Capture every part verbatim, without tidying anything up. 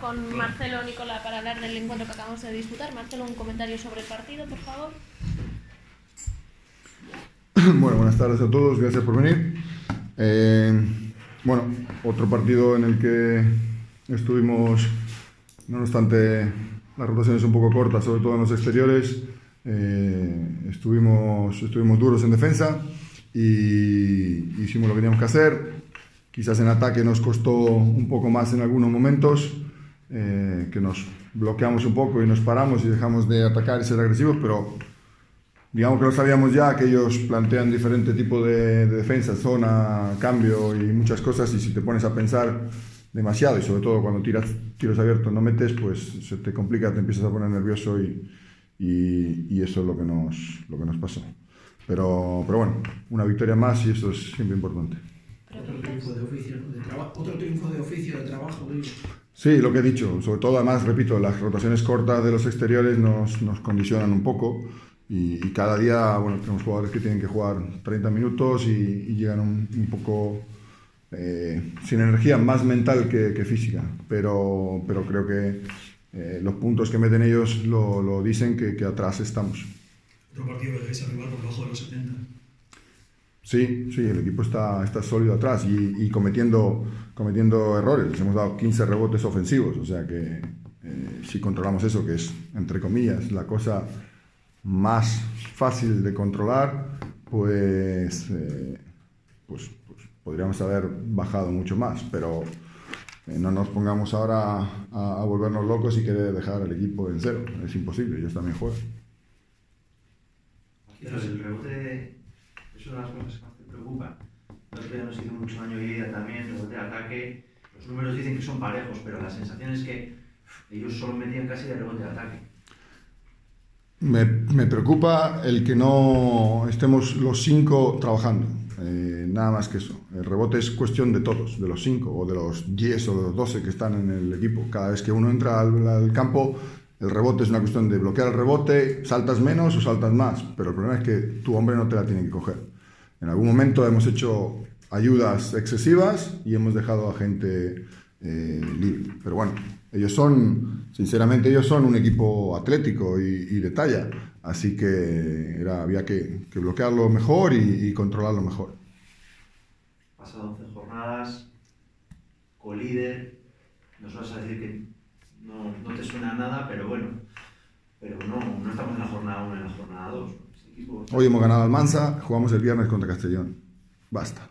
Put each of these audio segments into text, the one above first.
con Marcelo o Nicola para hablar del encuentro que acabamos de disputar. Marcelo, un comentario sobre el partido, por favor. Bueno, buenas tardes a todos, gracias por venir. Eh, bueno, otro partido en el que estuvimos, no obstante las rotaciones un poco cortas, sobre todo en los exteriores, eh, estuvimos, estuvimos duros en defensa y hicimos lo que teníamos que hacer. Quizás en ataque nos costó un poco más en algunos momentos, eh, que nos bloqueamos un poco y nos paramos y dejamos de atacar y ser agresivos, pero digamos que lo sabíamos ya, que ellos plantean diferente tipo de, de defensa, zona, cambio y muchas cosas, y si te pones a pensar demasiado y sobre todo cuando tiras tiros abiertos no metes, pues se te complica, te empiezas a poner nervioso y, y, y eso es lo que nos, lo que nos pasó. Pero, pero bueno, una victoria más y eso es siempre importante. Otro triunfo de oficio de trabajo, otro triunfo de oficio de trabajo. Sí, lo que he dicho, sobre todo además, repito, las rotaciones cortas de los exteriores nos, nos condicionan un poco. Y, y cada día, bueno, tenemos jugadores que tienen que jugar treinta minutos y, y llegan un, un poco eh, sin energía, más mental que, que física, pero, pero creo que eh, los puntos que meten ellos lo, lo dicen que, que atrás estamos. Otro partido de defensa rival por debajo de los setenta. Sí, sí, el equipo está, está sólido atrás y, y cometiendo, cometiendo errores. Les hemos dado quince rebotes ofensivos, o sea que eh, si controlamos eso, que es, entre comillas, la cosa más fácil de controlar, pues, eh, pues, pues podríamos haber bajado mucho más, pero eh, no nos pongamos ahora a, a volvernos locos y querer dejar al equipo en cero. Es imposible, ellos también juegan. Quizás el rebote es una de las cosas que más te preocupan. El otro día nos hizo mucho daño Lleida también, rebote de ataque. Los números dicen que son parejos, pero la sensación es que ellos solo metían casi de rebote de ataque. Me, me preocupa el que no estemos los cinco trabajando, eh, nada más que eso. El rebote es cuestión de todos, de los cinco o de los diez o de los doce que están en el equipo. Cada vez que uno entra al, al campo, el rebote es una cuestión de bloquear el rebote, saltas menos o saltas más, pero el problema es que tu hombre no te la tiene que coger. En algún momento hemos hecho ayudas excesivas y hemos dejado a gente eh, libre, pero bueno. Ellos son, sinceramente, ellos son un equipo atlético y, y de talla, así que era, había que, que bloquearlo mejor y, y controlarlo mejor. Pasado once jornadas, colíder, nos vas a decir que no, no te suena a nada, pero bueno, pero no, no estamos en la jornada uno, en la jornada dos. Equipo... Hoy hemos ganado al Mansa, jugamos el viernes contra Castellón. Basta.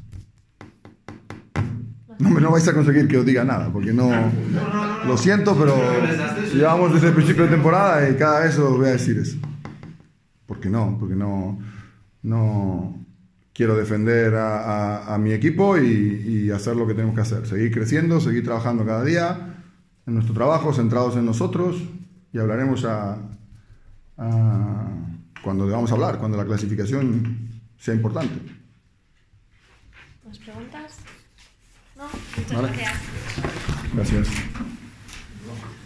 No, no vais a conseguir que os diga nada, porque no, no, no, no lo siento, pero llevamos desde el principio de temporada y cada vez os voy a decir eso. Porque no, porque no, no quiero defender a, a, a mi equipo y, y hacer lo que tenemos que hacer. Seguir creciendo, seguir trabajando cada día en nuestro trabajo, centrados en nosotros, y hablaremos a, a cuando debamos hablar, cuando la clasificación sea importante. ¿Más preguntas? No, muchas ¿Vale? gracias. Gracias.